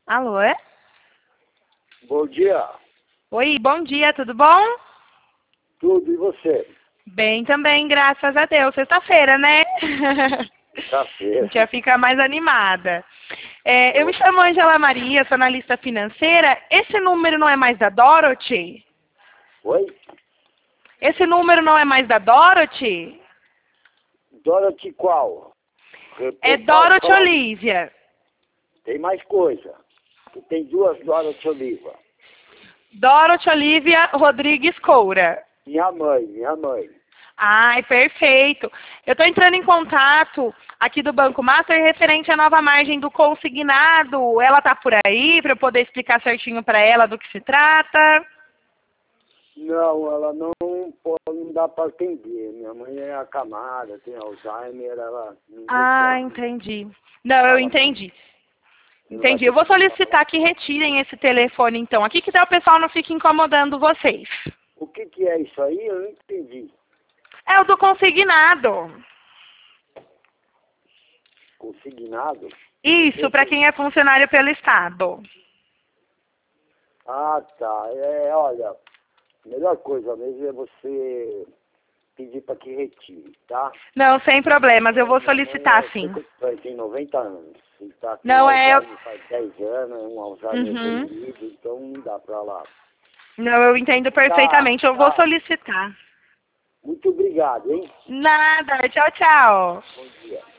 Alô? É? Bom dia. Oi, bom dia, tudo bom? Tudo, e você? Bem também, graças a Deus. Sexta-feira, né? Tá A gente certo. já fica mais animada. Eu me chamo Angela Maria, sou analista financeira. Esse número não é mais da Dorothy? Oi? Esse número não é mais da Dorothy? Dorothy qual? É Pode Dorothy falar. Olivia. Tem mais coisa. Que tem duas Dorothy Oliva. Dorothy Olivia Rodrigues Coura. Minha mãe. Ai, perfeito. Eu estou entrando em contato aqui do Banco Master referente à nova margem do consignado. Ela está por aí para eu poder explicar certinho para ela do que se trata? Não, ela não dá para atender. Minha mãe é acamada, tem Alzheimer, ela não Ah, consegue entendi. Não, eu falar muito. entendi. Você não vai Entendi. Eu vou conseguir falar. solicitar que retirem esse telefone, então. Aqui que daí o pessoal não fica incomodando vocês. O que é isso aí? Eu não entendi. É o do consignado. Consignado? Isso, para Esse- quem é funcionário pelo Estado. Ah, tá. Olha, a melhor coisa mesmo é você pedir para que retire, tá? Não, sem problemas. Eu vou Minha mãe solicitar, sim. tem 90 anos. E está com Não é... Alzheimer faz 10 anos, é um Alzheimer Uhum. evoluído, então não dá para lá. Não, eu entendo Tá, perfeitamente. Eu vou tá. solicitar. Muito obrigado, hein? Nada. Tchau, tchau. Bom dia.